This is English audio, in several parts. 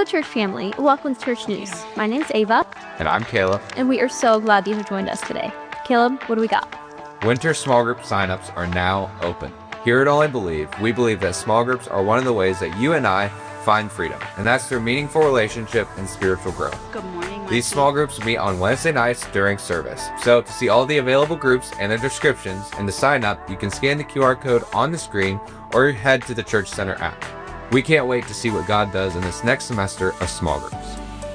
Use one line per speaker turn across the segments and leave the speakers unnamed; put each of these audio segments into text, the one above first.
church family. Welcome to Church News. My name's Ava.
And I'm Caleb.
And we are so glad you have joined us today. Caleb, what do we got?
Winter small group signups are now open. Here at All I Believe, we believe that small groups are one of the ways that you and I find freedom, and that's through meaningful relationship and spiritual growth.
Good morning.
These small groups meet on Wednesday nights during service. So to see all the available groups and their descriptions and to sign up, you can scan the QR code on the screen or head to the Church Center app. We can't wait to see what God does in this next semester of small groups.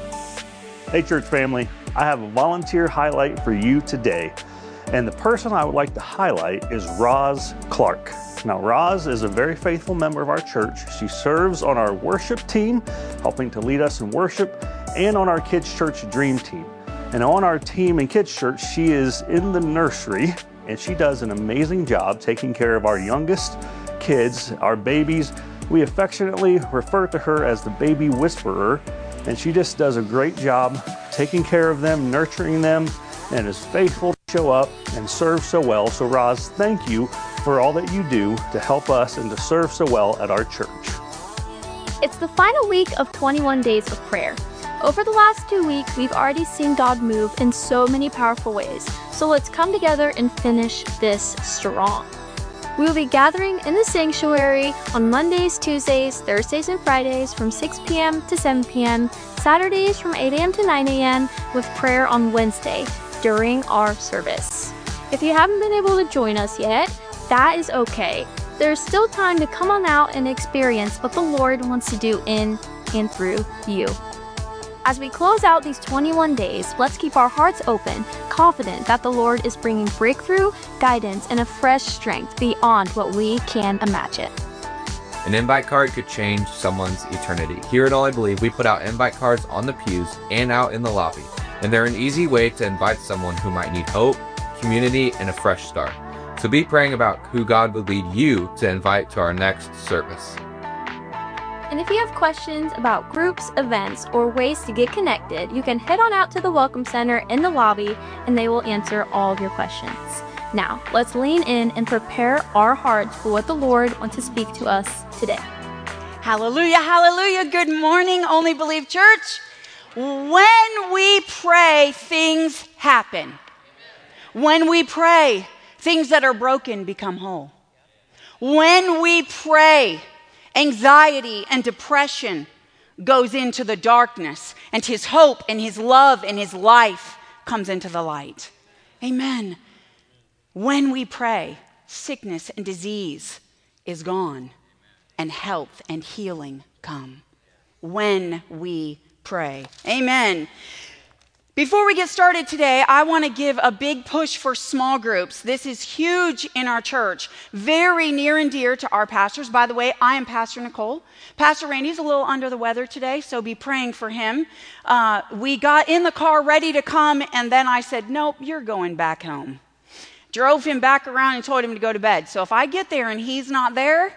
Hey church family, I have a volunteer highlight for you today. And the person I would like to highlight is Roz Clark. Now Roz is a very faithful member of our church. She serves on our worship team, helping to lead us in worship, and on our kids church dream team. And on our team in kids church, she is in the nursery and she does an amazing job taking care of our youngest kids, our babies. We affectionately refer to her as the baby whisperer, and she just does a great job taking care of them, nurturing them, and is faithful to show up and serve so well. So Roz, thank you for all that you do to help us and to serve so well at our church.
It's the final week of 21 days of prayer. Over the last 2 weeks, we've already seen God move in so many powerful ways. So let's come together and finish this strong. We will be gathering in the sanctuary on Mondays, Tuesdays, Thursdays, and Fridays from 6 p.m. to 7 p.m., Saturdays from 8 a.m. to 9 a.m., with prayer on Wednesday during our service. If you haven't been able to join us yet, that is okay. There's still time to come on out and experience what the Lord wants to do in and through you. As we close out these 21 days, let's keep our hearts open, confident that the Lord is bringing breakthrough, guidance, and a fresh strength beyond what we can imagine.
An invite card could change someone's eternity. Here at All I Believe, we put out invite cards on the pews and out in the lobby, and they're an easy way to invite someone who might need hope, community, and a fresh start. So be praying about who God would lead you to invite to our next service.
And if you have questions about groups, events, or ways to get connected, you can head on out to the Welcome Center in the lobby and they will answer all of your questions. Now, let's lean in and prepare our hearts for what the Lord wants to speak to us today.
Hallelujah, hallelujah. Good morning, Only Believe Church. When we pray, things happen. When we pray, things that are broken become whole. When we pray, anxiety and depression goes into the darkness, and his hope and his love and his life comes into the light. Amen. When we pray, sickness and disease is gone, and health and healing come. When we pray. Amen. Before we get started today, I want to give a big push for small groups. This is huge in our church, very near and dear to our pastors. By the way, I am Pastor Nicole. Pastor Randy's a little under the weather today, so be praying for him. We got in the car ready to come, and then I said, nope, you're going back home. Drove him back around and told him to go to bed. So if I get there and he's not there,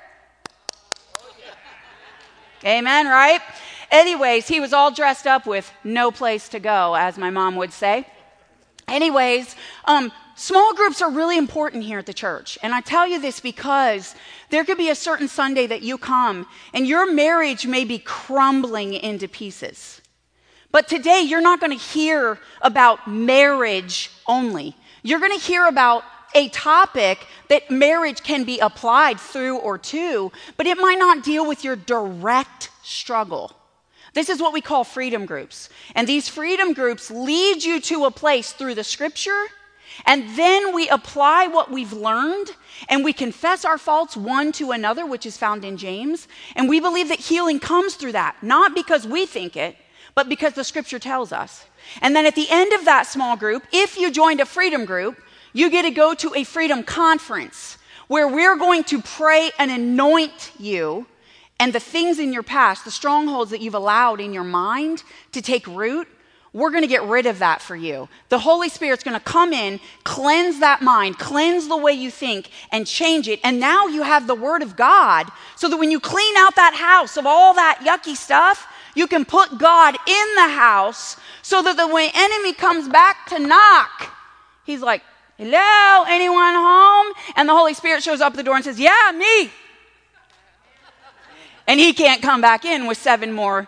amen, right? Anyways, he was all dressed up with no place to go, as my mom would say. Anyways, small groups are really important here at the church. And I tell you this because there could be a certain Sunday that you come and your marriage may be crumbling into pieces. But today you're not going to hear about marriage only. You're going to hear about a topic that marriage can be applied through or to, but it might not deal with your direct struggle. This is what we call freedom groups. And these freedom groups lead you to a place through the scripture, and then we apply what we've learned, and we confess our faults one to another, which is found in James. And we believe that healing comes through that, not because we think it, but because the scripture tells us. And then at the end of that small group, if you joined a freedom group, you get to go to a freedom conference where we're going to pray and anoint you. And the things in your past, the strongholds that you've allowed in your mind to take root, we're going to get rid of that for you. The Holy Spirit's going to come in, cleanse that mind, cleanse the way you think, and change it. And now you have the Word of God, so that when you clean out that house of all that yucky stuff, you can put God in the house, so that when the enemy comes back to knock, he's like, hello, anyone home? And the Holy Spirit shows up at the door and says, yeah, me. And he can't come back in with 7 more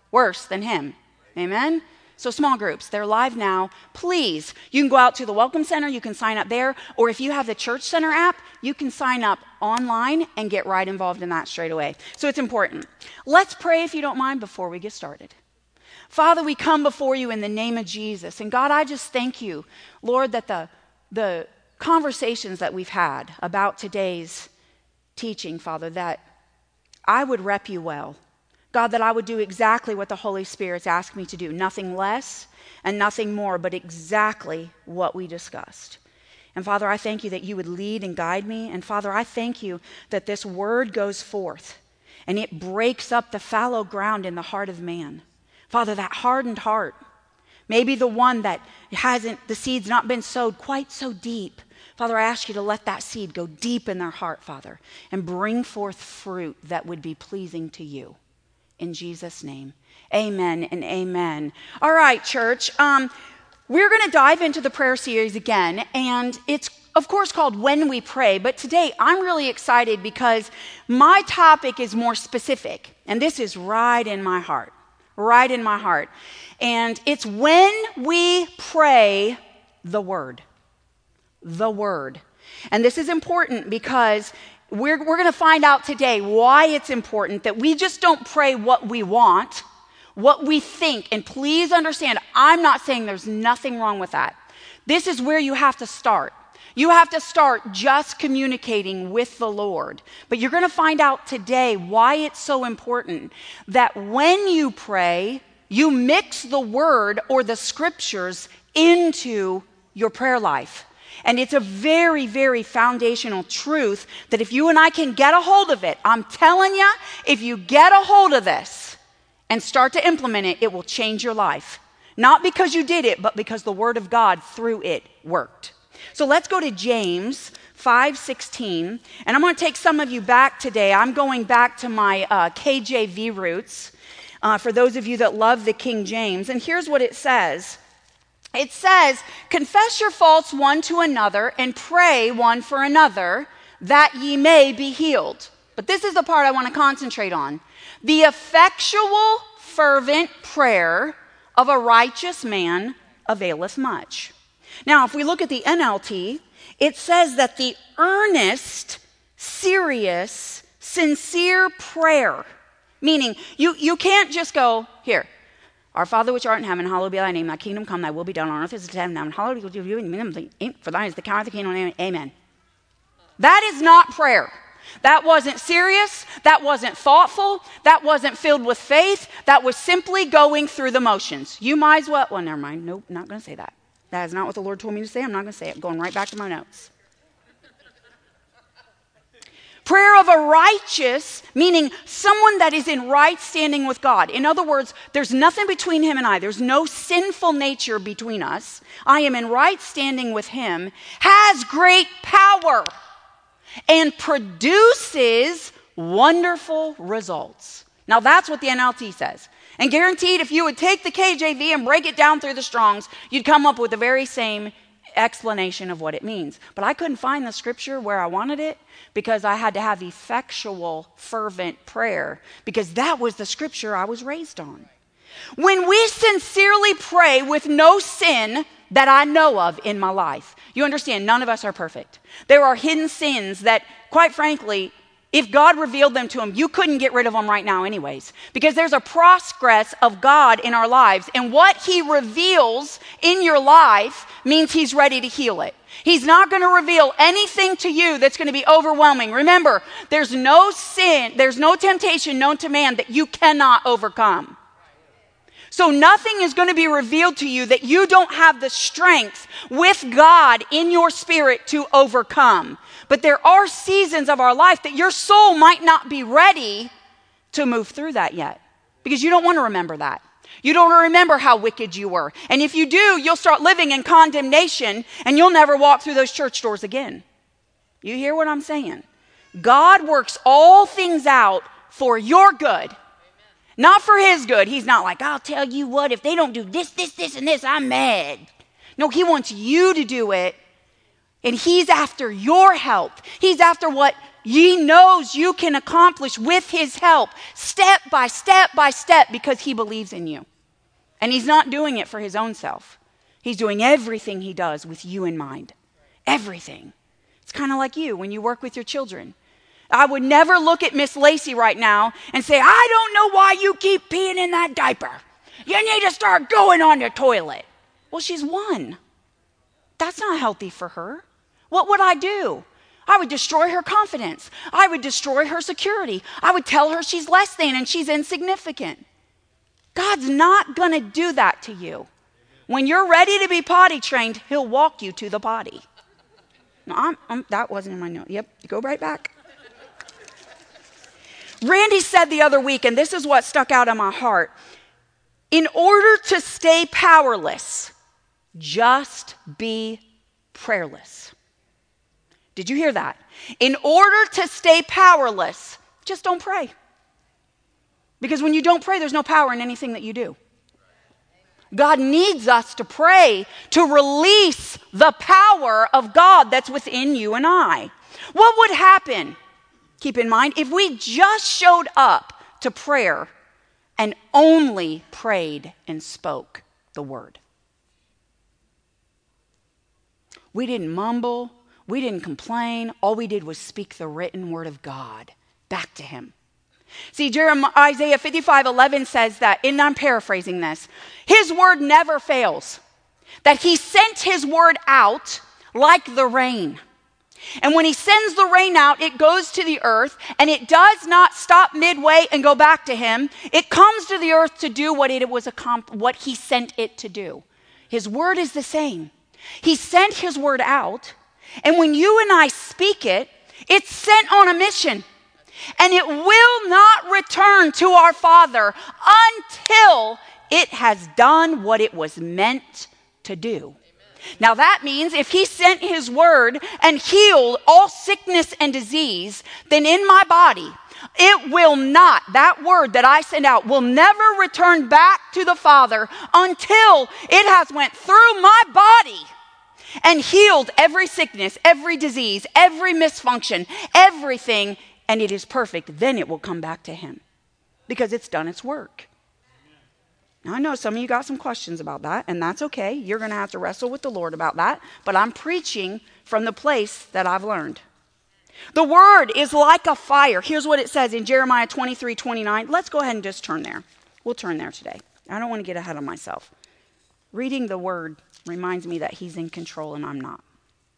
worse than him. Amen? So small groups, they're live now. Please, you can go out to the Welcome Center, you can sign up there, or if you have the Church Center app, you can sign up online and get right involved in that straight away. So it's important. Let's pray, if you don't mind, before we get started. Father, we come before you in the name of Jesus. And God, I just thank you, Lord, that the conversations that we've had about today's teaching, Father, that I would rep you well. God, that I would do exactly what the Holy Spirit's asked me to do. Nothing less and nothing more, but exactly what we discussed. And Father, I thank you that you would lead and guide me. And Father, I thank you that this word goes forth and it breaks up the fallow ground in the heart of man. Father, that hardened heart, maybe the one that the seed's not been sowed quite so deep. Father, I ask you to let that seed go deep in their heart, Father, and bring forth fruit that would be pleasing to you. In Jesus' name, amen and amen. All right, church, we're going to dive into the prayer series again, and it's, of course, called When We Pray, but today I'm really excited because my topic is more specific, and this is right in my heart, and it's when we pray the Word. The Word. And this is important because we're going to find out today why it's important that we just don't pray what we want, what we think. And please understand, I'm not saying there's nothing wrong with that. This is where you have to start. You have to start just communicating with the Lord. But you're going to find out today why it's so important that when you pray, you mix the Word or the Scriptures into your prayer life. And it's a very, very foundational truth that if you and I can get a hold of it, I'm telling you, if you get a hold of this and start to implement it, it will change your life. Not because you did it, but because the Word of God through it worked. So let's go to James 5:16. And I'm going to take some of you back today. I'm going back to my KJV roots for those of you that love the King James. And here's what it says. It says, confess your faults one to another and pray one for another that ye may be healed. But this is the part I want to concentrate on. The effectual, fervent prayer of a righteous man availeth much. Now, if we look at the NLT, it says that the earnest, serious, sincere prayer, meaning you can't just go, here, our Father which art in heaven, hallowed be thy name, thy kingdom come, thy will be done on earth as it is in heaven. Hallowed be you, for thine is the power of the kingdom, amen. That is not prayer. That wasn't serious. That wasn't thoughtful. That wasn't filled with faith. That was simply going through the motions. You might as well, never mind. Nope, not going to say that. That is not what the Lord told me to say. I'm not going to say it. Going right back to my notes. Prayer of a righteous, meaning someone that is in right standing with God. In other words, there's nothing between him and I. There's no sinful nature between us. I am in right standing with him, has great power, and produces wonderful results. Now that's what the NLT says. And guaranteed, if you would take the KJV and break it down through the Strongs, you'd come up with the very same explanation of what it means. But I couldn't find the scripture where I wanted it because I had to have effectual, fervent prayer because that was the scripture I was raised on. When we sincerely pray with no sin that I know of in my life, you understand, none of us are perfect. There are hidden sins that, quite frankly, if God revealed them to him, you couldn't get rid of them right now anyways. Because there's a progress of God in our lives. And what he reveals in your life means he's ready to heal it. He's not going to reveal anything to you that's going to be overwhelming. Remember, there's no sin, there's no temptation known to man that you cannot overcome. So nothing is going to be revealed to you that you don't have the strength with God in your spirit to overcome. But there are seasons of our life that your soul might not be ready to move through that yet. Because you don't want to remember that. You don't want to remember how wicked you were. And if you do, you'll start living in condemnation and you'll never walk through those church doors again. You hear what I'm saying? God works all things out for your good. Not for his good. He's not like, I'll tell you what, if they don't do this, this, this, and this, I'm mad. No, he wants you to do it And he's after your help. He's after what he knows you can accomplish with his help, step by step by step, because he believes in you. And he's not doing it for his own self. He's doing everything he does with you in mind. Everything. It's kind of like you when you work with your children. I would never look at Miss Lacey right now and say, I don't know why you keep peeing in that diaper. You need to start going on the toilet. Well, she's one. That's not healthy for her. What would I do? I would destroy her confidence. I would destroy her security. I would tell her she's less than and she's insignificant. God's not going to do that to you. When you're ready to be potty trained, he'll walk you to the potty. No, that wasn't in my note. Yep, go right back. Randy said the other week, and this is what stuck out in my heart, in order to stay powerless, just be prayerless. Did you hear that? In order to stay powerless, just don't pray. Because when you don't pray, there's no power in anything that you do. God needs us to pray to release the power of God that's within you and I. What would happen, keep in mind, if we just showed up to prayer and only prayed and spoke the word? We didn't mumble. We didn't complain. All we did was speak the written word of God back to him. See, Isaiah 55:11 says that, and I'm paraphrasing this, his word never fails, that he sent his word out like the rain. And when he sends the rain out, it goes to the earth, and it does not stop midway and go back to him. It comes to the earth to do what he sent it to do. His word is the same. He sent his word out, and when you and I speak it, it's sent on a mission. And it will not return to our Father until it has done what it was meant to do. Now that means if he sent his word and healed all sickness and disease, then in my body, it will not, that word that I send out will never return back to the Father until it has went through my body and healed every sickness, every disease, every misfunction, everything, and it is perfect. Then it will come back to him because it's done its work. Now, I know some of you got some questions about that, and that's okay. You're going to have to wrestle with the Lord about that, but I'm preaching from the place that I've learned. The word is like a fire. Here's what it says in Jeremiah 23:29. Let's go ahead and just turn there. We'll turn there today. I don't want to get ahead of myself. Reading the word reminds me that he's in control and I'm not.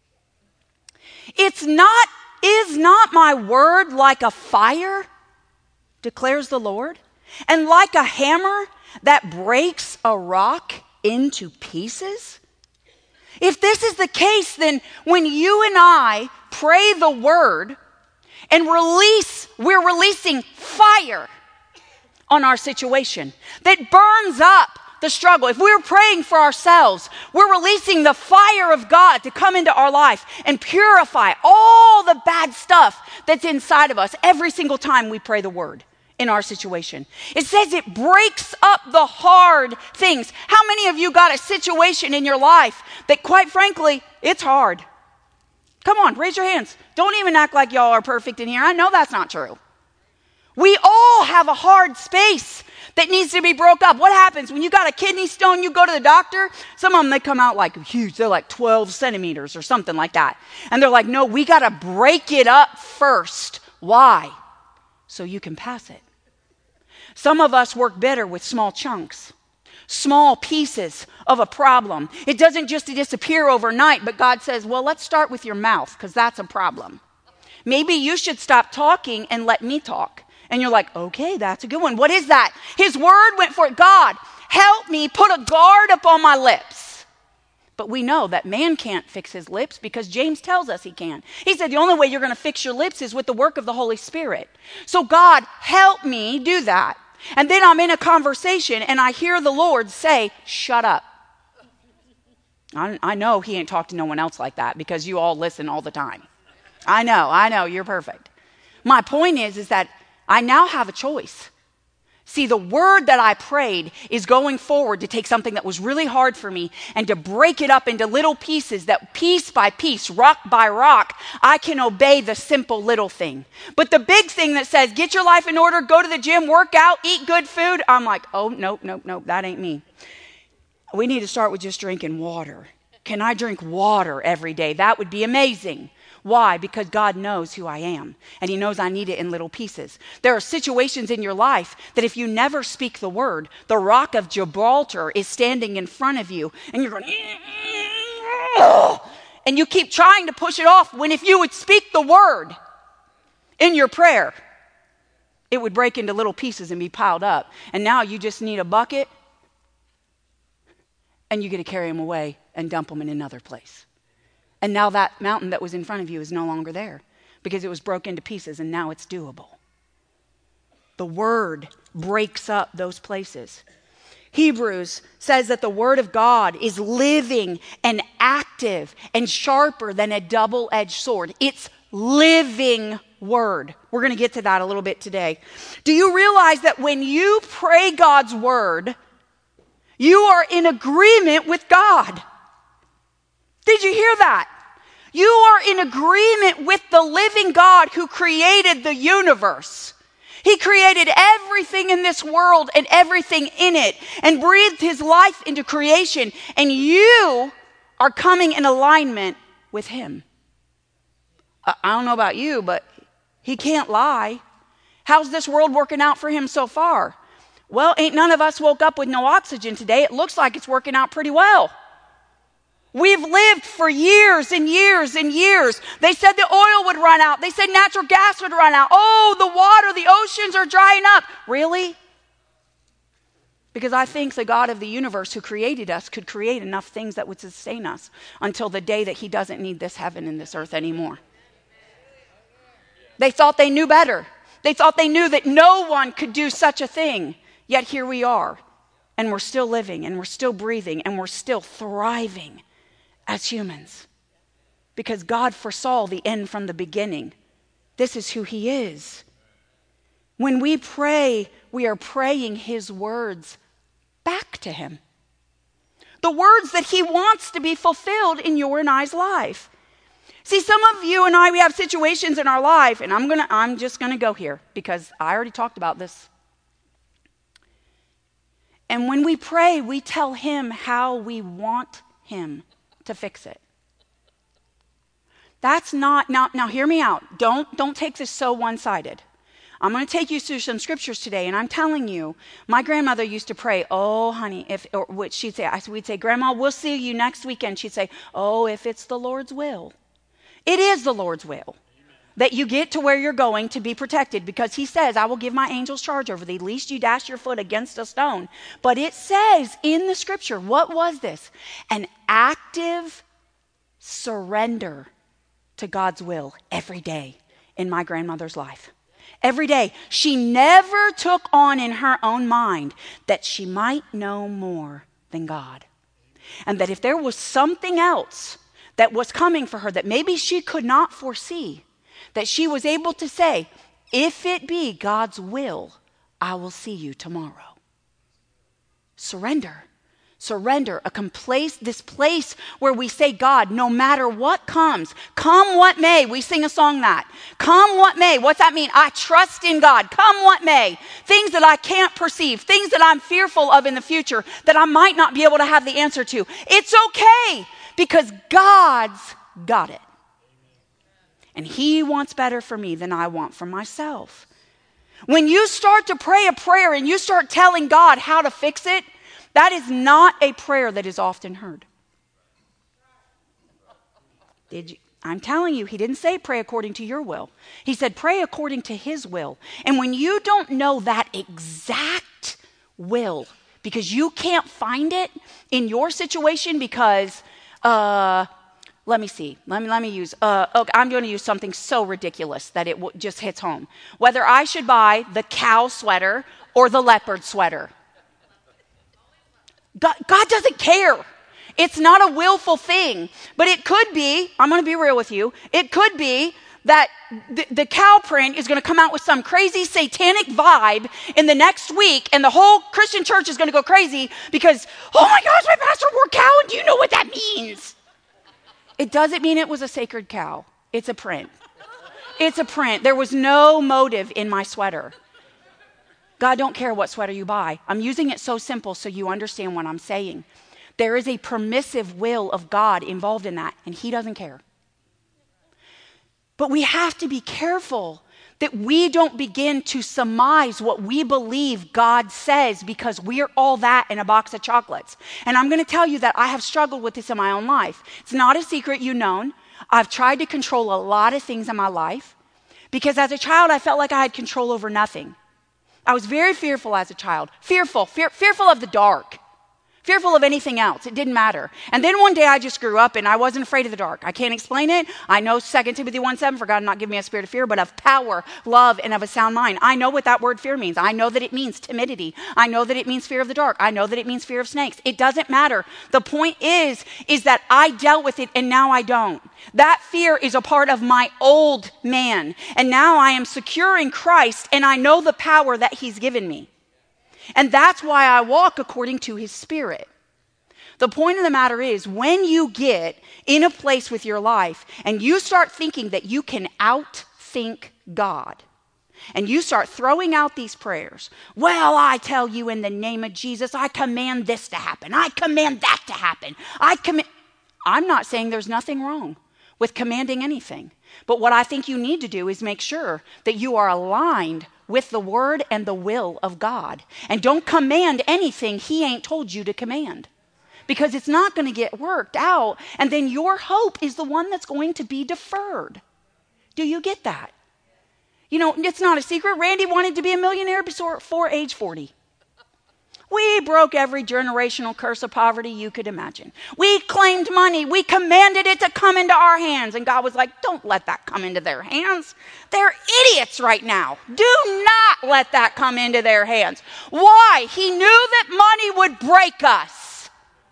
Is not my word like a fire, declares the Lord, and like a hammer that breaks a rock into pieces? If this is the case, then when you and I pray the word and we're releasing fire on our situation that burns up the struggle. If we're praying for ourselves, we're releasing the fire of God to come into our life and purify all the bad stuff that's inside of us every single time we pray the word in our situation. It says it breaks up the hard things. How many of you got a situation in your life that, quite frankly, it's hard? Come on, raise your hands. Don't even act like y'all are perfect in here. I know that's not true. We all have a hard space that needs to be broke up. What happens when you got a kidney stone, you go to the doctor? Some of them, they come out like huge. They're like 12 centimeters or something like that. And they're like, no, we got to break it up first. Why? So you can pass it. Some of us work better with small chunks, small pieces of a problem. It doesn't just disappear overnight, but God says, well, let's start with your mouth because that's a problem. Maybe you should stop talking and let me talk. And you're like, okay, that's a good one. What is that? His word went for it. God, help me put a guard upon my lips. But we know that man can't fix his lips because James tells us he can. He said the only way you're going to fix your lips is with the work of the Holy Spirit. So God, help me do that. And then I'm in a conversation and I hear the Lord say, shut up. I know he ain't talked to no one else like that because you all listen all the time. I know, you're perfect. My point is that I now have a choice. See, the word that I prayed is going forward to take something that was really hard for me and to break it up into little pieces that piece by piece, rock by rock, I can obey the simple little thing. But the big thing that says, get your life in order, go to the gym, work out, eat good food, I'm like, oh, nope, that ain't me. We need to start with just drinking water. Can I drink water every day? That would be amazing. Why? Because God knows who I am, and he knows I need it in little pieces. There are situations in your life that if you never speak the word, the rock of Gibraltar is standing in front of you, and you're going, and you keep trying to push it off, when if you would speak the word in your prayer, it would break into little pieces and be piled up. And now you just need a bucket, and you get to carry them away and dump them in another place. And now that mountain that was in front of you is no longer there because it was broke into pieces, and now it's doable. The word breaks up those places. Hebrews says that the word of God is living and active and sharper than a double-edged sword. It's living word. We're going to get to that a little bit today. Do you realize that when you pray God's word, you are in agreement with God? Did you hear that? You are in agreement with the living God who created the universe. He created everything in this world and everything in it and breathed his life into creation. And you are coming in alignment with him. I don't know about you, but he can't lie. How's this world working out for him so far? Well, ain't none of us woke up with no oxygen today. It looks like it's working out pretty well. We've lived for years and years and years. They said the oil would run out. They said natural gas would run out. Oh, the water, the oceans are drying up. Really? Because I think the God of the universe who created us could create enough things that would sustain us until the day that he doesn't need this heaven and this earth anymore. They thought they knew better. They thought they knew that no one could do such a thing. Yet here we are. And we're still living, and we're still breathing, and we're still thriving as humans, because God foresaw the end from the beginning. This is who he is. When we pray, we are praying his words back to him. The words that he wants to be fulfilled in your and I's life. See, some of you and I, we have situations in our life, and I'm just gonna go here because I already talked about this. And when we pray, we tell him how we want him to fix it. That's not, now hear me out. Don't take this so one-sided. I'm going to take you through some scriptures today, and I'm telling you, my grandmother used to pray, oh, honey, we'd say, Grandma, we'll see you next weekend. She'd say, oh, if it's the Lord's will. It is the Lord's will that you get to where you're going to be protected, because he says, I will give my angels charge over thee, lest you dash your foot against a stone. But it says in the scripture, what was this? An active surrender to God's will every day in my grandmother's life. Every day. She never took on in her own mind that she might know more than God. And that if there was something else that was coming for her that maybe she could not foresee, that she was able to say, if it be God's will, I will see you tomorrow. Surrender. Surrender. This place where we say, God, no matter what comes, come what may. We sing a song that. Come what may. What's that mean? I trust in God. Come what may. Things that I can't perceive. Things that I'm fearful of in the future that I might not be able to have the answer to. It's okay because God's got it. And he wants better for me than I want for myself. When you start to pray a prayer and you start telling God how to fix it, that is not a prayer that is often heard. I'm telling you, he didn't say pray according to your will. He said pray according to his will. And when you don't know that exact will, because you can't find it in your situation because, let me see. Let me use, okay, I'm going to use something so ridiculous that it just hits home. Whether I should buy the cow sweater or the leopard sweater. God doesn't care. It's not a willful thing. But it could be, I'm going to be real with you, it could be that the cow print is going to come out with some crazy satanic vibe in the next week, and the whole Christian church is going to go crazy because, oh my gosh, my pastor wore cow, and do you know what that means? It doesn't mean it was a sacred cow. It's a print. It's a print. There was no motive in my sweater. God don't care what sweater you buy. I'm using it so simple so you understand what I'm saying. There is a permissive will of God involved in that, and he doesn't care. But we have to be careful that we don't begin to surmise what we believe God says because we're all that in a box of chocolates. And I'm going to tell you that I have struggled with this in my own life. It's not a secret, you've known. I've tried to control a lot of things in my life because as a child, I felt like I had control over nothing. I was very fearful as a child, fearful of the dark, fearful of anything else. It didn't matter. And then one day I just grew up and I wasn't afraid of the dark. I can't explain it. I know 2 Timothy 1:7, for God did not give me a spirit of fear, but of power, love, and of a sound mind. I know what that word fear means. I know that it means timidity. I know that it means fear of the dark. I know that it means fear of snakes. It doesn't matter. The point is that I dealt with it and now I don't. That fear is a part of my old man. And now I am secure in Christ and I know the power that he's given me. And that's why I walk according to his spirit. The point of the matter is, when you get in a place with your life and you start thinking that you can outthink God, and you start throwing out these prayers, well, I tell you in the name of Jesus, I command this to happen. I command that to happen. I'm not saying there's nothing wrong with commanding anything. But what I think you need to do is make sure that you are aligned with the word and the will of God. And don't command anything he ain't told you to command. Because it's not going to get worked out. And then your hope is the one that's going to be deferred. Do you get that? You know, it's not a secret. Randy wanted to be a millionaire before age 40. We broke every generational curse of poverty you could imagine. We claimed money. We commanded it to come into our hands. And God was like, don't let that come into their hands. They're idiots right now. Do not let that come into their hands. Why? He knew that money would break us.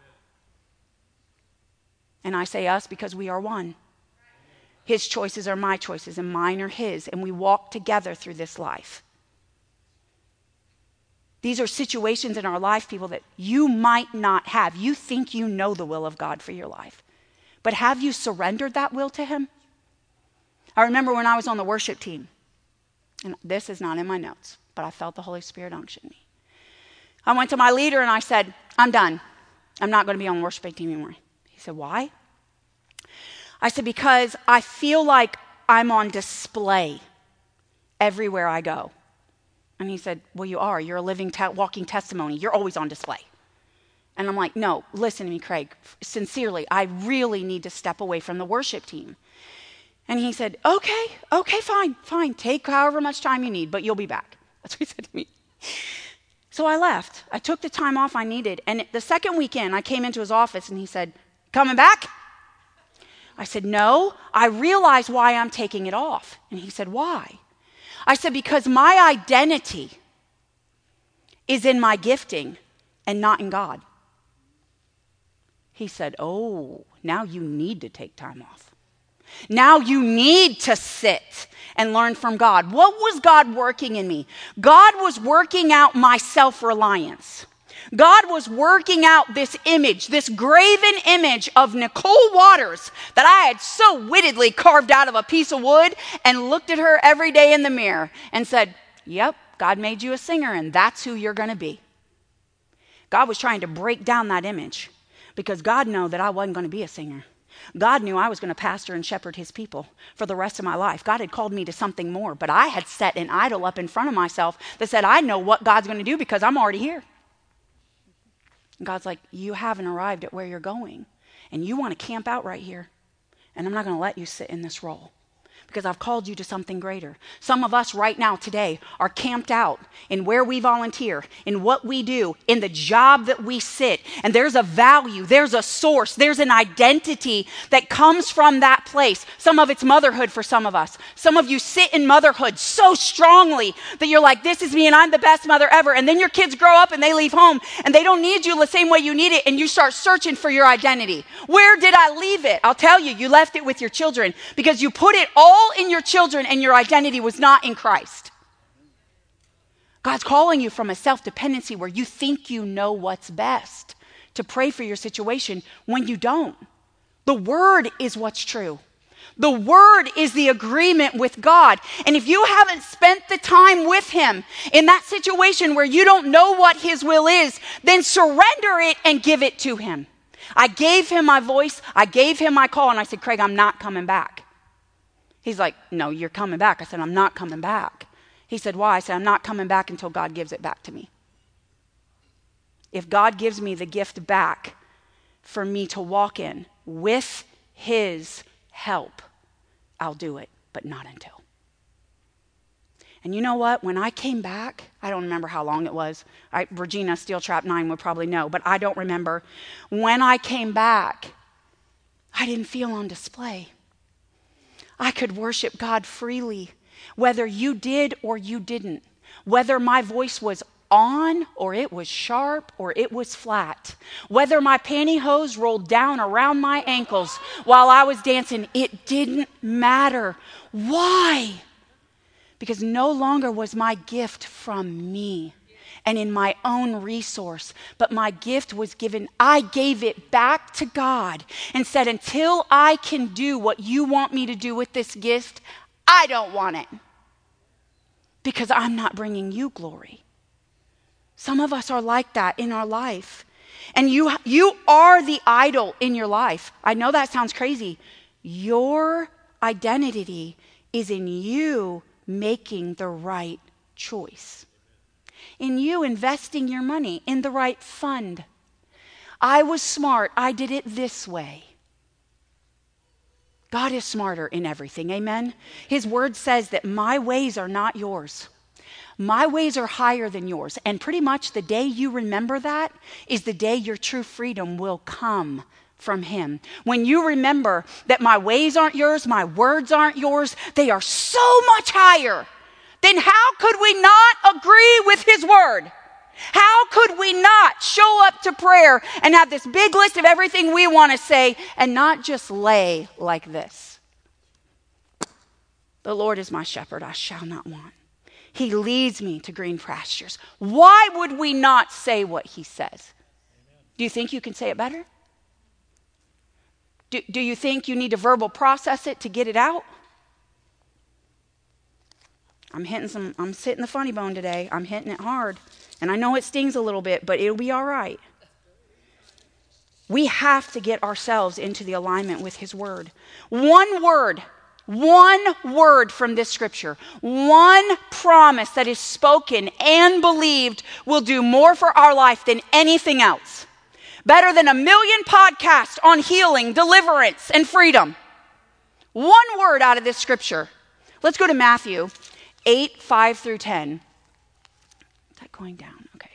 And I say us because we are one. His choices are my choices and mine are his. And we walk together through this life. These are situations in our life, people, that you might not have. You think you know the will of God for your life. But have you surrendered that will to him? I remember when I was on the worship team, and this is not in my notes, but I felt the Holy Spirit unction me. I went to my leader and I said, I'm done. I'm not going to be on the worship team anymore. He said, why? I said, because I feel like I'm on display everywhere I go. And he said, well, you are. You're a living, walking testimony. You're always on display. And I'm like, no, listen to me, Craig. Sincerely, I really need to step away from the worship team. And he said, okay, fine. Take however much time you need, but you'll be back. That's what he said to me. So I left. I took the time off I needed. And the second weekend, I came into his office and he said, coming back? I said, no, I realize why I'm taking it off. And he said, why? I said, because my identity is in my gifting and not in God. He said, oh, now you need to take time off. Now you need to sit and learn from God. What was God working in me? God was working out my self-reliance. God was working out this image, this graven image of Nicole Waters that I had so wittedly carved out of a piece of wood and looked at her every day in the mirror and said, yep, God made you a singer and that's who you're going to be. God was trying to break down that image because God knew that I wasn't going to be a singer. God knew I was going to pastor and shepherd his people for the rest of my life. God had called me to something more, but I had set an idol up in front of myself that said, I know what God's going to do because I'm already here. And God's like, you haven't arrived at where you're going. And you want to camp out right here. And I'm not going to let you sit in this role. Because I've called you to something greater. Some of us right now today are camped out in where we volunteer, in what we do, in the job that we sit. And there's a value, there's a source, there's an identity that comes from that place. Some of it's motherhood for some of us. Some of you sit in motherhood so strongly that you're like, this is me and I'm the best mother ever. And then your kids grow up and they leave home and they don't need you the same way you need it. And you start searching for your identity. Where did I leave it? I'll tell you, you left it with your children because you put it all all in your children and your identity was not in Christ. God's calling you from a self-dependency where you think you know what's best to pray for your situation when you don't. The word is what's true. The word is the agreement with God. And if you haven't spent the time with him in that situation where you don't know what his will is, then surrender it and give it to him. I gave him my voice. I gave him my call. And I said, Craig, I'm not coming back. He's like, no, you're coming back. I said, I'm not coming back. He said, why? I said, I'm not coming back until God gives it back to me. If God gives me the gift back for me to walk in with his help, I'll do it, but not until. And you know what? When I came back, I don't remember how long it was. Regina, Steel Trap 9 would probably know, but I don't remember. When I came back, I didn't feel on display. I could worship God freely, whether you did or you didn't, whether my voice was on or it was sharp or it was flat, whether my pantyhose rolled down around my ankles while I was dancing, it didn't matter. Why? Because no longer was my gift from me and in my own resource, but my gift was given. I gave it back to God and said, until I can do what you want me to do with this gift, I don't want it, because I'm not bringing you glory. Some of us are like that in our life. And you are the idol in your life. I know that sounds crazy. Your identity is in you making the right choice, in you investing your money in the right fund. I was smart. I did it this way. God is smarter in everything. Amen. His word says that my ways are not yours. My ways are higher than yours. And pretty much the day you remember that is the day your true freedom will come from him. When you remember that my ways aren't yours, my words aren't yours, they are so much higher, then how could we not agree with his word? How could we not show up to prayer and have this big list of everything we want to say and not just lay like this? The Lord is my shepherd, I shall not want. He leads me to green pastures. Why would we not say what he says? Do you think you can say it better? Do you think you need to verbal process it to get it out? I'm hitting the funny bone today. I'm hitting it hard. And I know it stings a little bit, but it'll be all right. We have to get ourselves into the alignment with his word. One word from this scripture, one promise that is spoken and believed will do more for our life than anything else. Better than 1 million podcasts on healing, deliverance, and freedom. One word out of this scripture. Let's go to Matthew 8, 5 through 10. Is that going down? Okay.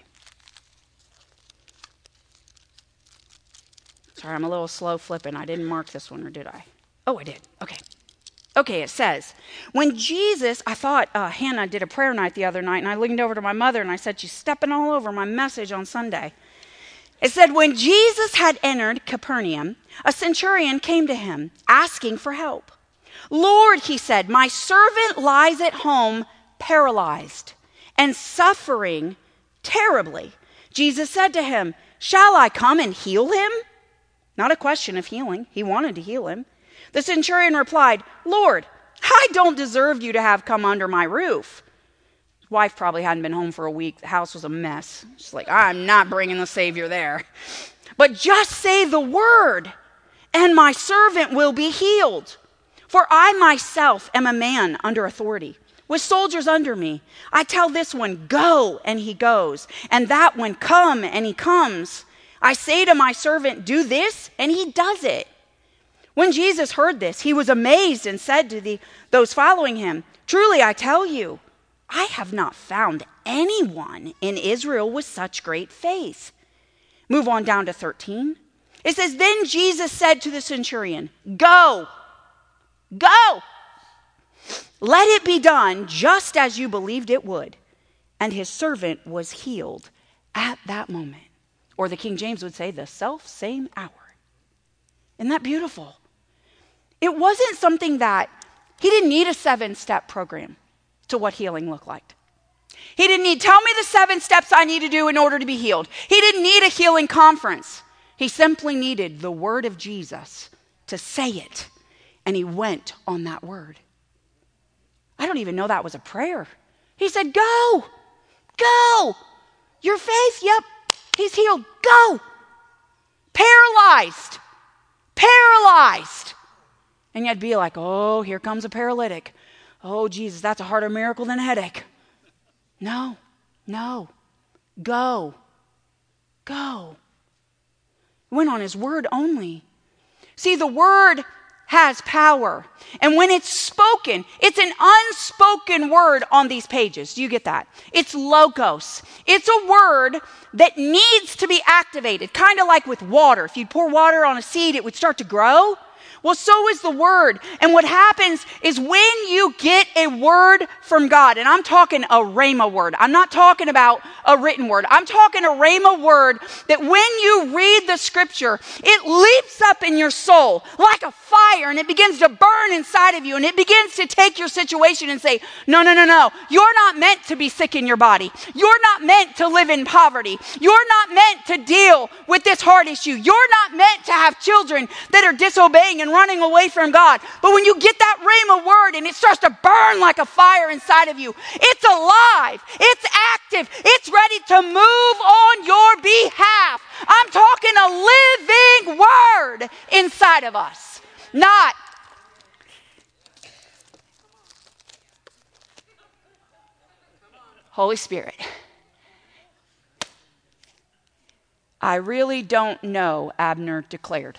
Sorry, I'm a little slow flipping. I didn't mark this one, or did I? Oh, I did. Okay, it says, when Jesus, I thought Hannah did a prayer night the other night, and I leaned over to my mother and I said, she's stepping all over my message on Sunday. It said, when Jesus had entered Capernaum, a centurion came to him, asking for help. Lord, he said, my servant lies at home paralyzed and suffering terribly. Jesus said to him, shall I come and heal him? Not a question of healing. He wanted to heal him. The centurion replied, Lord, I don't deserve you to have come under my roof. His wife probably hadn't been home for a week. The house was a mess. She's like, I'm not bringing the Savior there. But just say the word, and my servant will be healed. For I myself am a man under authority, with soldiers under me. I tell this one, go, and he goes, and that one, come, and he comes. I say to my servant, do this, and he does it. When Jesus heard this, he was amazed and said to those following him, truly I tell you, I have not found anyone in Israel with such great faith. Move on down to 13. It says, then Jesus said to the centurion, go. Let it be done just as you believed it would. And his servant was healed at that moment. Or the King James would say, the self-same hour. Isn't that beautiful? It wasn't something that He didn't need a 7-step program to what healing looked like. He didn't need, tell me the 7 steps I need to do in order to be healed. He didn't need a healing conference. He simply needed the word of Jesus to say it. And he went on that word. I don't even know that was a prayer. He said, go, go. Your faith, yep, he's healed. Go. Paralyzed. Paralyzed. And you'd be like, oh, here comes a paralytic. Oh, Jesus, that's a harder miracle than a headache. No, no. Go. Go. Went on his word only. See, the word has power. And when it's spoken, it's an unspoken word on these pages. Do you get that? It's logos. It's a word that needs to be activated, kind of like with water. If you pour water on a seed, it would start to grow. Well, so is the word. And what happens is when you get a word from God, and I'm talking a rhema word. I'm not talking about a written word. I'm talking a rhema word that when you read the scripture, it leaps up in your soul like a fire and it begins to burn inside of you and it begins to take your situation and say, no, no, no, no. You're not meant to be sick in your body. You're not meant to live in poverty. You're not meant to deal with this heart issue. You're not meant to have children that are disobeying and running away from God. But when you get that rhema word and it starts to burn like a fire inside of you, it's alive, it's active, it's ready to move on your behalf. I'm talking a living word inside of us, not Holy Spirit. I really don't know, Abner declared.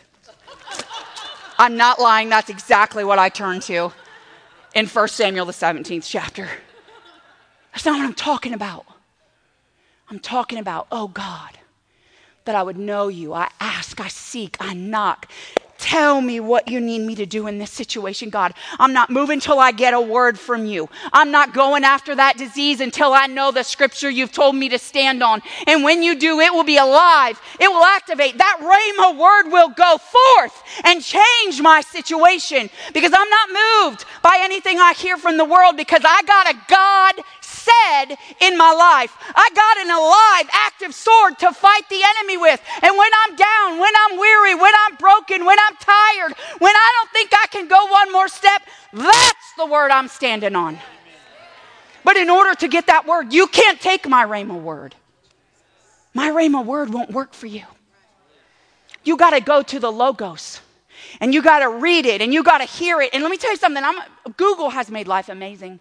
I'm not lying. That's exactly what I turned to in 1 Samuel, the 17th chapter. That's not what I'm talking about. I'm talking about, oh God, that I would know you. I ask, I seek, I knock. Tell me what you need me to do in this situation, God. I'm not moving till I get a word from you. I'm not going after that disease until I know the scripture you've told me to stand on. And when you do, it will be alive. It will activate. That rhema word will go forth and change my situation because I'm not moved by anything I hear from the world because I got a God said in my life. I got an alive, active sword to fight the enemy with. And when I'm down, when I'm weary, when I'm broken, when I'm tired, when I don't think I can go one more step, that's the word I'm standing on. But in order to get that word, you can't take my rhema word. My rhema word won't work for you. You got to go to the logos. And you got to read it. And you got to hear it. And let me tell you something. Google has made life amazing.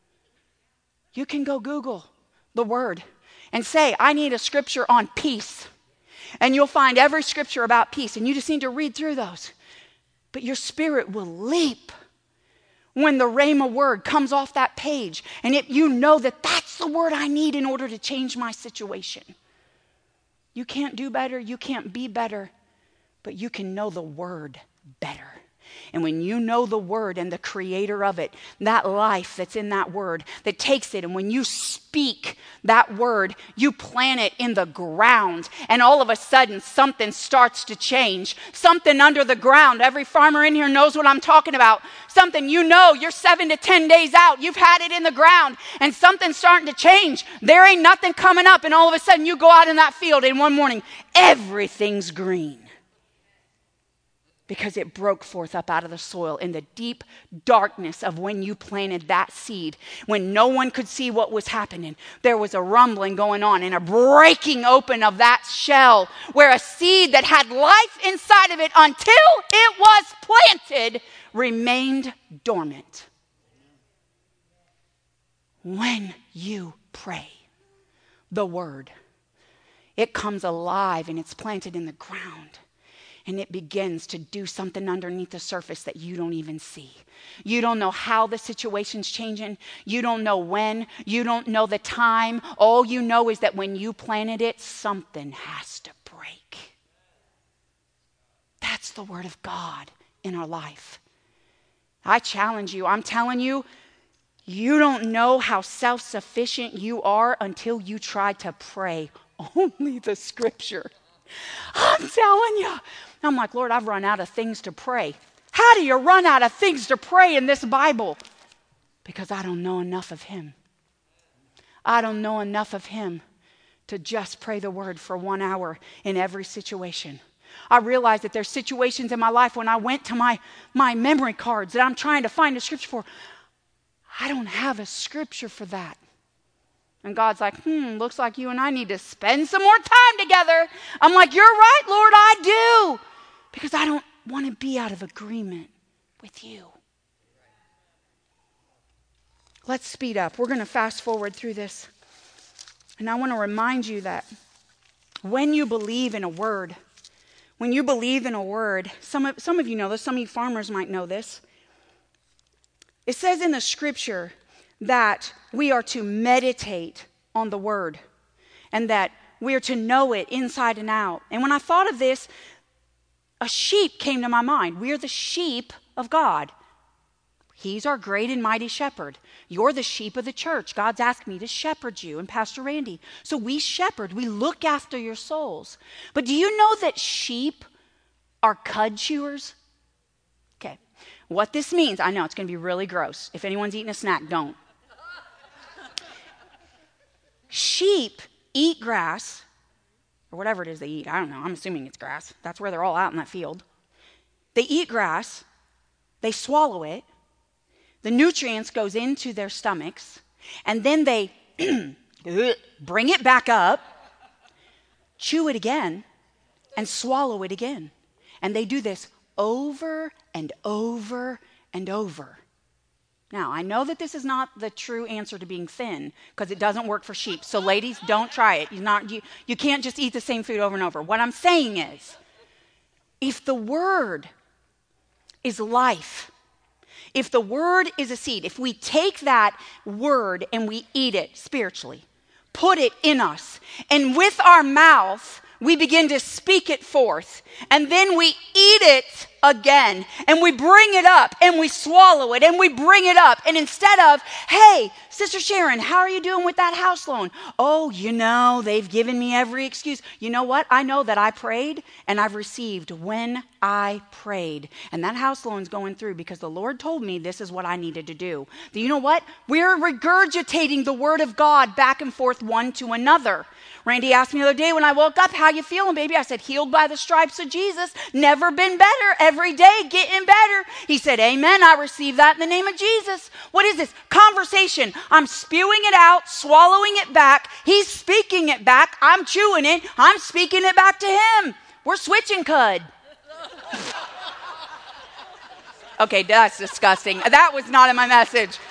You can go Google the word and say, I need a scripture on peace. And you'll find every scripture about peace. And you just need to read through those. But your spirit will leap when the rhema word comes off that page. And you know that that's the word I need in order to change my situation. You can't do better. You can't be better. But you can know the word better. And when you know the word and the creator of it, that life that's in that word, that takes it, and when you speak that word, you plant it in the ground, and all of a sudden something starts to change. Something under the ground. Every farmer in here knows what I'm talking about. Something you know, you're 7 to 10 days out, you've had it in the ground, and something's starting to change. There ain't nothing coming up, and all of a sudden you go out in that field, and one morning, everything's green. Because it broke forth up out of the soil in the deep darkness of when you planted that seed. When no one could see what was happening, there was a rumbling going on and a breaking open of that shell where a seed that had life inside of it until it was planted remained dormant. When you pray the word, it comes alive and it's planted in the ground. And it begins to do something underneath the surface that you don't even see. You don't know how the situation's changing. You don't know when. You don't know the time. All you know is that when you planted it, something has to break. That's the word of God in our life. I challenge you. I'm telling you, you don't know how self-sufficient you are until you try to pray only the scripture. I'm telling you. I'm like, Lord, I've run out of things to pray. How do you run out of things to pray in this Bible? Because I don't know enough of him. I don't know enough of him to just pray the word for 1 hour in every situation. I realize that there's situations in my life when I went to my memory cards that I'm trying to find a scripture for. I don't have a scripture for that. And God's like, looks like you and I need to spend some more time together. I'm like, you're right, Lord, I do. Because I don't want to be out of agreement with you. Let's speed up. We're going to fast forward through this. And I want to remind you that when you believe in a word, some of you know this, some of you farmers might know this. It says in the scripture that we are to meditate on the word and that we are to know it inside and out. And when I thought of this, a sheep came to my mind. We are the sheep of God. He's our great and mighty shepherd. You're the sheep of the church. God's asked me to shepherd you and Pastor Randy. So we shepherd. We look after your souls. But do you know that sheep are cud chewers? Okay. What this means, I know it's going to be really gross. If anyone's eating a snack, don't. Sheep eat grass, or whatever it is they eat. I don't know. I'm assuming it's grass. That's where they're all out in that field. They eat grass. They swallow it. The nutrients goes into their stomachs, and then they bring it back up, chew it again, and swallow it again. And they do this over and over and over. Now, I know that this is not the true answer to being thin, because it doesn't work for sheep. So ladies, don't try it. You can't just eat the same food over and over. What I'm saying is, if the word is life, if the word is a seed, if we take that word and we eat it spiritually, put it in us, and with our mouth, we begin to speak it forth, and then we eat it again, and we bring it up, and we swallow it, and we bring it up, and instead of, hey, Sister Sharon, how are you doing with that house loan? Oh, they've given me every excuse. You know what? I know that I prayed, and I've received when I prayed, and that house loan's going through because the Lord told me this is what I needed to do. Do you know what? We're regurgitating the word of God back and forth one to another. Randy asked me the other day when I woke up, how you feeling, baby? I said, healed by the stripes of Jesus. Never been better. Every day getting better. He said, amen. I receive that in the name of Jesus. What is this? Conversation. I'm spewing it out, swallowing it back. He's speaking it back. I'm chewing it. I'm speaking it back to him. We're switching cud. Okay, that's disgusting. That was not in my message.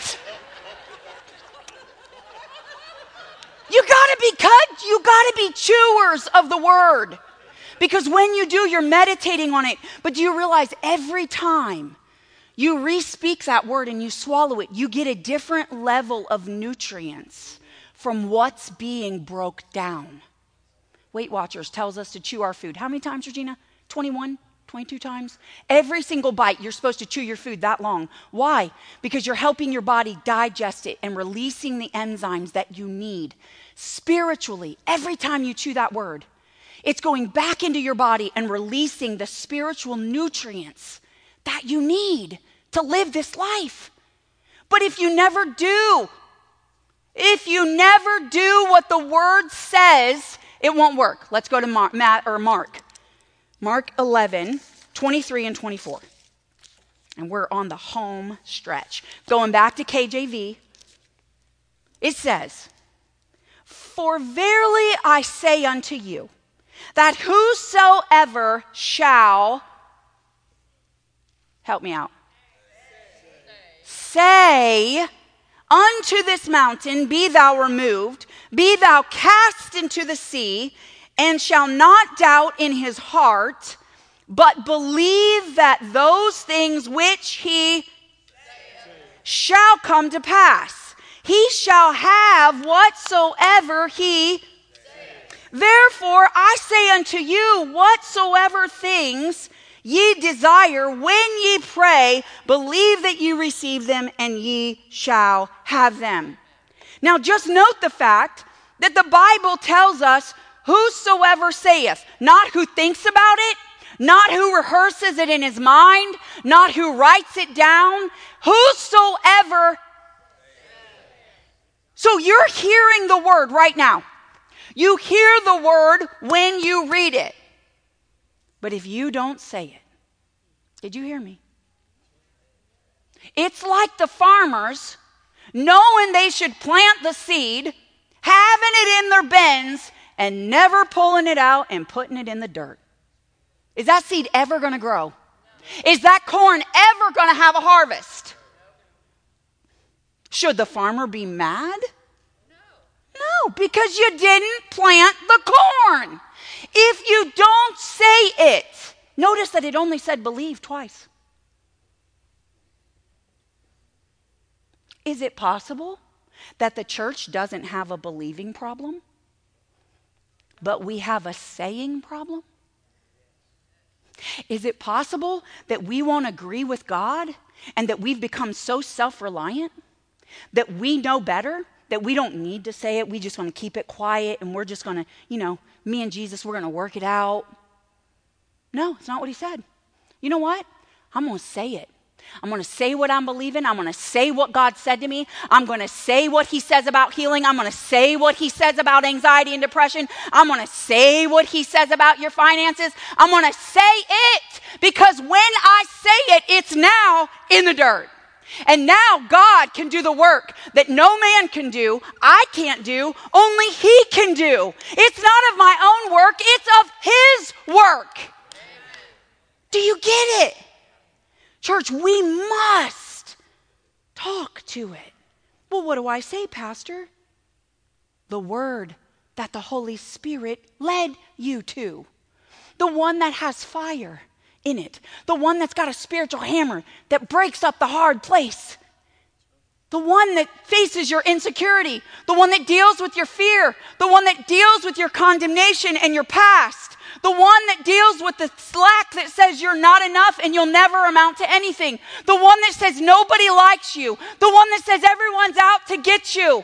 You gotta be chewers of the word. Because when you do, you're meditating on it. But do you realize every time you re-speak that word and you swallow it, you get a different level of nutrients from what's being broke down. Weight Watchers tells us to chew our food. How many times, Regina? 21? 22 times? Every single bite, you're supposed to chew your food that long. Why? Because you're helping your body digest it and releasing the enzymes that you need. Spiritually, every time you chew that word, it's going back into your body and releasing the spiritual nutrients that you need to live this life. But if you never do what the word says, it won't work. Let's go to Mark. Mark 11, 23 and 24. And we're on the home stretch. Going back to KJV, it says, "For verily I say unto you, that whosoever shall," help me out, "say unto this mountain, be thou removed, be thou cast into the sea, and shall not doubt in his heart, but believe that those things which he shall come to pass. He shall have whatsoever he. Therefore I say unto you, whatsoever things ye desire when ye pray, believe that ye receive them, and ye shall have them." Now just note the fact that the Bible tells us whosoever saith, not who thinks about it, Not who rehearses it in his mind, not who writes it down. Whosoever. So you're hearing the word right now. You hear the word when you read it. But if you don't say it, did you hear me? It's like the farmers knowing they should plant the seed, having it in their bins, and never pulling it out and putting it in the dirt. Is that seed ever going to grow? Is that corn ever going to have a harvest? Should the farmer be mad? No, because you didn't plant the corn. If you don't say it, notice that it only said believe twice. Is it possible that the church doesn't have a believing problem, but we have a saying problem? Is it possible that we won't agree with God and that we've become so self-reliant that we know better, that we don't need to say it, we just want to keep it quiet and we're just going to, me and Jesus, we're going to work it out? No, it's not what he said. You know what? I'm going to say it. I'm going to say what I'm believing. I'm going to say what God said to me. I'm going to say what he says about healing. I'm going to say what he says about anxiety and depression. I'm going to say what he says about your finances. I'm going to say it because when I say it, it's now in the dirt. And now God can do the work that no man can do, I can't do, only he can do. It's not of my own work, it's of his work. Do you get it? Church, we must talk to it. Well, what do I say, Pastor? The word that the Holy Spirit led you to. The one that has fire in it. The one that's got a spiritual hammer that breaks up the hard place. The one that faces your insecurity. The one that deals with your fear. The one that deals with your condemnation and your past. The one that deals with the slack that says you're not enough and you'll never amount to anything. The one that says nobody likes you. The one that says everyone's out to get you.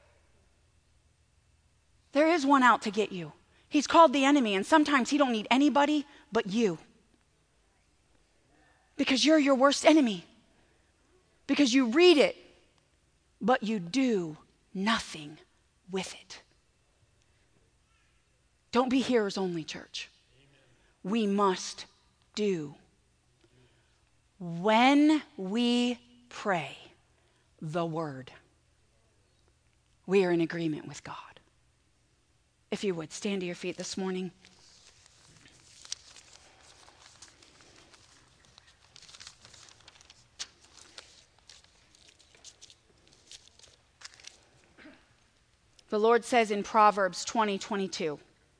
There is one out to get you. He's called the enemy, and sometimes he don't need anybody but you. Because you're your worst enemy. Because you read it, but you do nothing with it. Don't be hearers only, church. We must do. When we pray the word, we are in agreement with God. If you would, stand to your feet this morning. The Lord says in Proverbs 20:22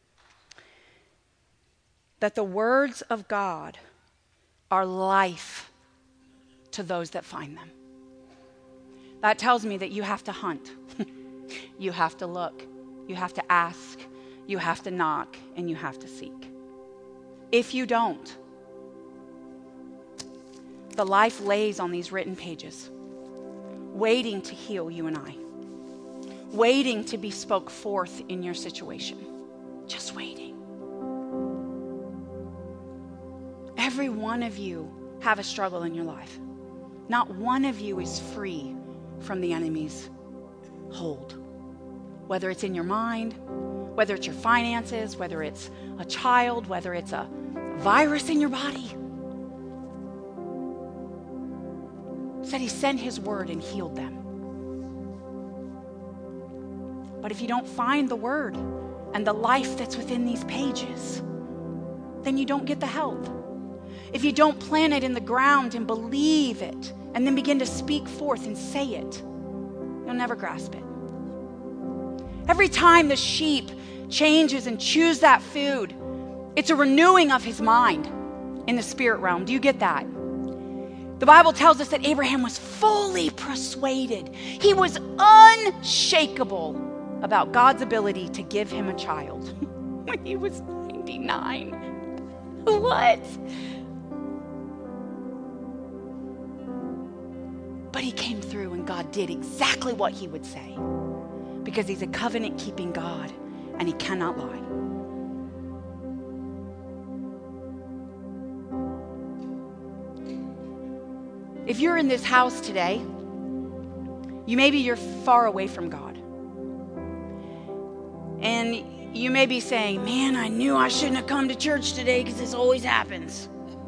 that the words of God are life to those that find them. That tells me that you have to hunt. You have to look. You have to ask. You have to knock. And you have to seek. If you don't, the life lays on these written pages, waiting to heal you and I. Waiting to be spoke forth in your situation. Just waiting. Every one of you have a struggle in your life. Not one of you is free from the enemy's hold. Whether it's in your mind, whether it's your finances, whether it's a child, whether it's a virus in your body. Said he sent his word and healed them. But if you don't find the word and the life that's within these pages, then you don't get the help. If you don't plant it in the ground and believe it and then begin to speak forth and say it, you'll never grasp it. Every time the sheep changes and chews that food, it's a renewing of his mind in the spirit realm. Do you get that? The Bible tells us that Abraham was fully persuaded. He was unshakable about God's ability to give him a child when he was 99. What? But he came through and God did exactly what he would say because he's a covenant-keeping God and he cannot lie. If you're in this house today, maybe you're far away from God. And you may be saying, man, I knew I shouldn't have come to church today because this always happens.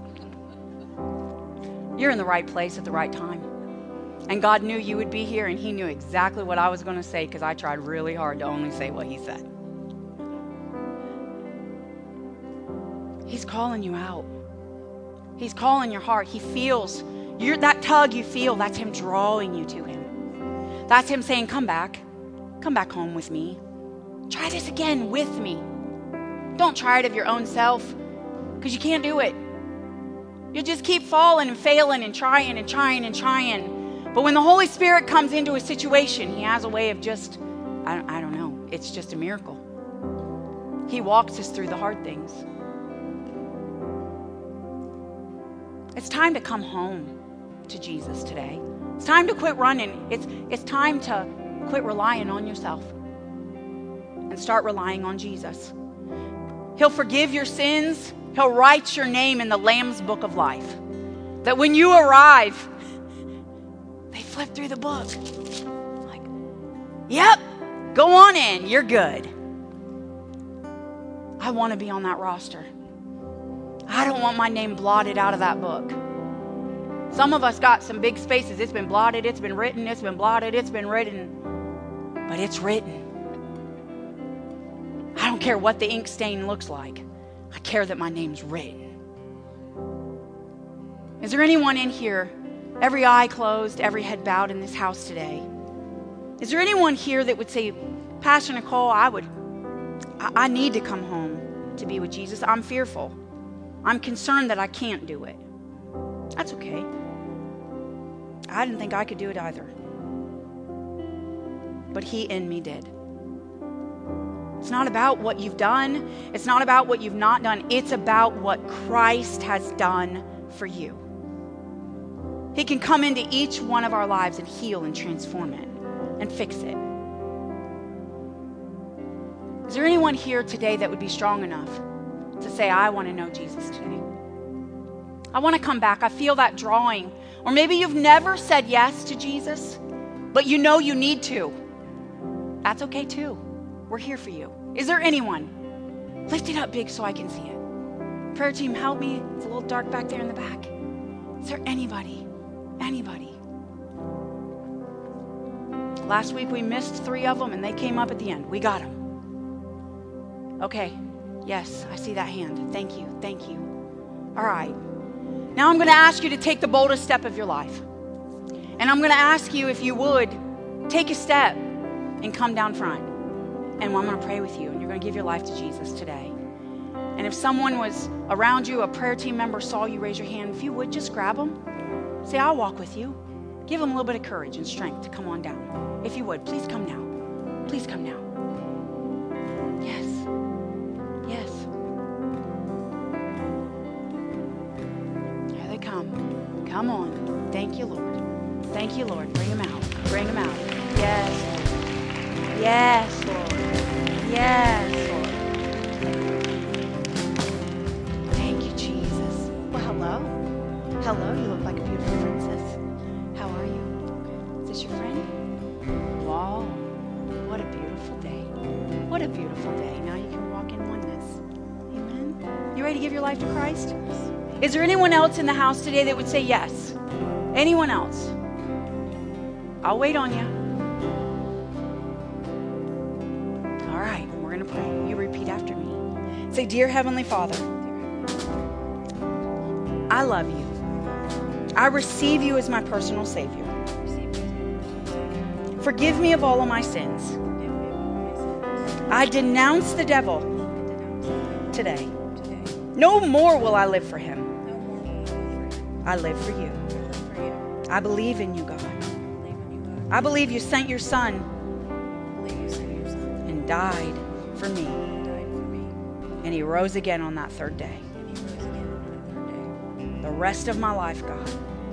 You're in the right place at the right time. And God knew you would be here, and he knew exactly what I was going to say because I tried really hard to only say what he said. He's calling you out. He's calling your heart. He feels that tug you feel, that's him drawing you to him. That's him saying, come back home with me. Try this again with me. Don't try it of your own self, because you can't do it. You'll just keep falling and failing and trying and trying and trying. But when the Holy Spirit comes into a situation, he has a way of just, I don't know, it's just a miracle. He walks us through the hard things. It's time to come home to Jesus today. It's time to quit running. It's time to quit relying on yourself and start relying on Jesus. He'll forgive your sins. He'll write your name in the Lamb's Book of Life. That when you arrive, they flip through the book. Like, yep, go on in. You're good. I want to be on that roster. I don't want my name blotted out of that book. Some of us got some big spaces. It's been blotted, it's been written, it's been blotted, it's been written. But it's written. I don't care what the ink stain looks like. I care that my name's written. Is there anyone in here, every eye closed, every head bowed in this house today? Is there anyone here that would say, Pastor Nicole, I need to come home to be with Jesus. I'm fearful. I'm concerned that I can't do it. That's okay. I didn't think I could do it either. But he in me did. It's not about what you've done. It's not about what you've not done. It's about what Christ has done for you. He can come into each one of our lives and heal and transform it and fix it. Is there anyone here today that would be strong enough to say, I want to know Jesus today? I want to come back. I feel that drawing. Or maybe you've never said yes to Jesus, but you know you need to. That's okay too. We're here for you. Is there anyone? Lift it up big so I can see it. Prayer team, help me. It's a little dark back there in the back. Is there anybody? Anybody? Last week we missed 3 of them and they came up at the end. We got them. Okay. Yes, I see that hand. Thank you. Thank you. All right. Now I'm going to ask you to take the boldest step of your life. And I'm going to ask you, if you would, take a step and come down front. And I'm going to pray with you. And you're going to give your life to Jesus today. And if someone was around you, a prayer team member saw you raise your hand, if you would, just grab them. Say, I'll walk with you. Give them a little bit of courage and strength to come on down. If you would, please come now. Please come now. Yes. Yes. Here they come. Come on. Thank you, Lord. Thank you, Lord. Bring them out. Bring them out. Yes. Yes, Lord. Yes, Lord. Thank you, Jesus. Well, hello. Hello. You look like a beautiful princess. How are you? Is this your friend? Wow. What a beautiful day. What a beautiful day. Now you can walk in oneness. Amen. You ready to give your life to Christ? Is there anyone else in the house today that would say yes? Anyone else? I'll wait on you. All right, we're going to pray. You repeat after me. Say, Dear Heavenly Father, I love you. I receive you as my personal Savior. Forgive me of all of my sins. I denounce the devil today. No more will I live for him. I live for you. I believe in you, God. I believe you sent your Son and died for me. And he rose again on that 3rd day. The rest of my life, God,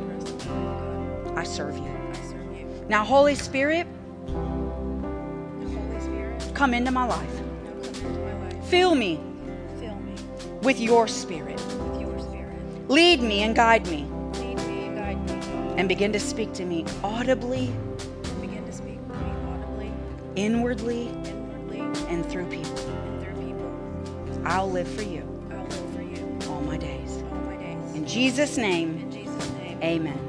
I serve you. Now, Holy Spirit, come into my life. Fill me with your Spirit. Lead me and guide me. and begin to speak to me audibly, inwardly, and through people. I'll live for you all my days. In Jesus' name, amen.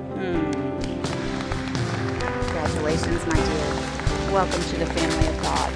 Congratulations, my dear. Welcome to the family of God.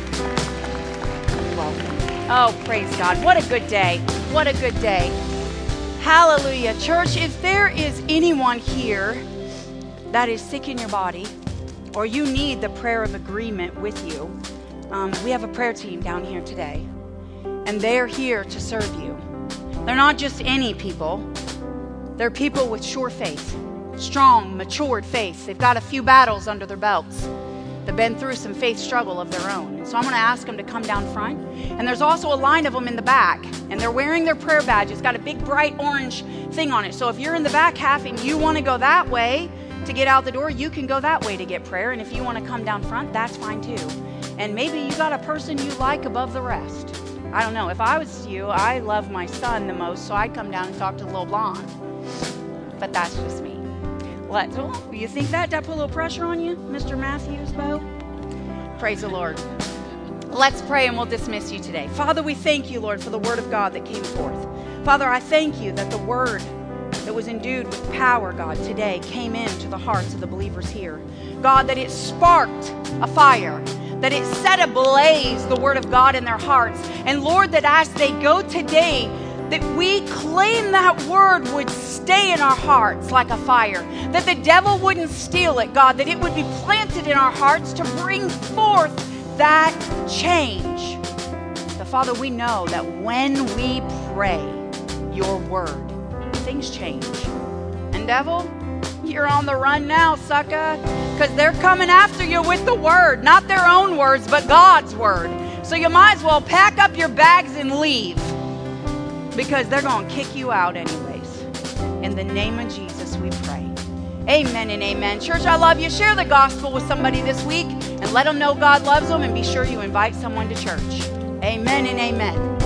Welcome. Oh, praise God. What a good day. What a good day. Hallelujah. Church, if there is anyone here that is sick in your body, or you need the prayer of agreement with you, we have a prayer team down here today, and they're here to serve you. They're not just any people. They're people with sure faith, strong, matured faith. They've got a few battles under their belts. They've been through some faith struggle of their own. And so I'm going to ask them to come down front. And there's also a line of them in the back, and they're wearing their prayer badge. It's got a big bright orange thing on it. So if you're in the back half and you want to go that way to get out the door, you can go that way to get prayer. And if you want to come down front, that's fine too. And maybe you got a person you like above the rest. I don't know. If I was you, I love my son the most, so I'd come down and talk to the little blonde. But that's just me. You think that put a little pressure on you, Mr. Matthews, Bo? Praise the Lord. Let's pray and we'll dismiss you today. Father, we thank you, Lord, for the word of God that came forth. Father, I thank you that the word that was endued with power, God, today came into the hearts of the believers here. God, that it sparked a fire, that it set ablaze the word of God in their hearts. And Lord, that as they go today, that we claim that word would stay in our hearts like a fire, that the devil wouldn't steal it, God, that it would be planted in our hearts to bring forth that change. So, Father, we know that when we pray your word, things change. And devil, you're on the run now, sucker, because they're coming after you with the word, not their own words, but God's word. So you might as well pack up your bags and leave, because they're going to kick you out anyways. In the name of Jesus, we pray. Amen and amen. Church, I love you. Share the gospel with somebody this week and let them know God loves them, and be sure you invite someone to church. Amen and amen.